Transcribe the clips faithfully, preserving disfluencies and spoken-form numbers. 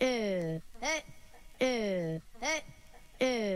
hey, hey, hey, hey, hey.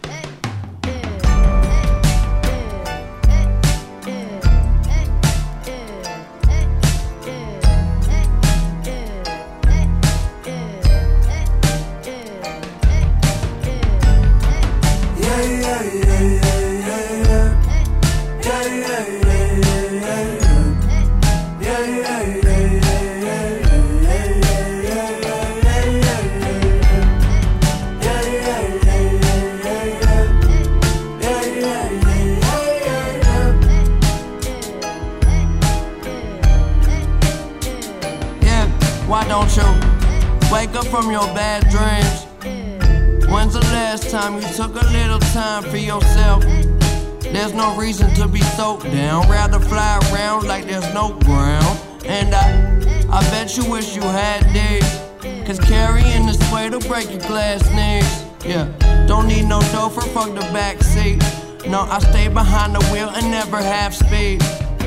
Why don't you wake up from your bad dreams? When's the last time you took a little time for yourself? There's no reason to be so down. Rather fly around like there's no ground. And I, I bet you wish you had these, cause carrying this weight will break your glass knees. Yeah, don't need no chauffeur, fuck the backseat. No, I stay behind the wheel and never half speed.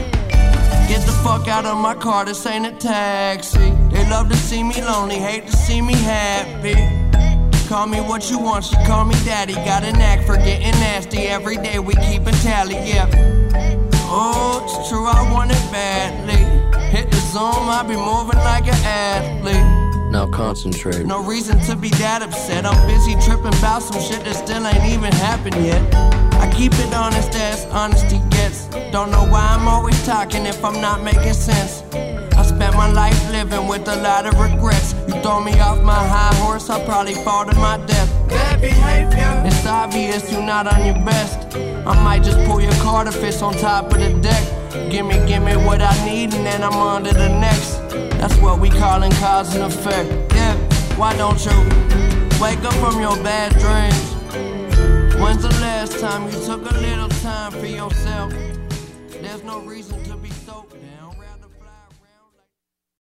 Get the fuck out of my car, this ain't a taxi. They love to see me lonely, hate to see me happy. Call me what you want, she call me daddy. Got a knack for getting nasty, every day we keep a tally, yeah. Oh, it's true, I want it badly. Hit the zone, I be moving like an athlete. Now concentrate. No reason to be that upset. I'm busy tripping about some shit that still ain't even happened yet. I keep it honest as honesty gets. Don't know why I'm always talking if I'm not making sense. I spent my life living with a lot of regrets. You throw me off my high horse, I'll probably fall to my death. Bad behavior. It's obvious you're not on your best. I might just pull your card if it's on top of the deck. Gimme, gimme what I need and then I'm on to the next. That's what we callin' cause and effect. Yeah, why don't you wake up from your bad dreams? When's the last time you took a little time for yourself? There's no reason to be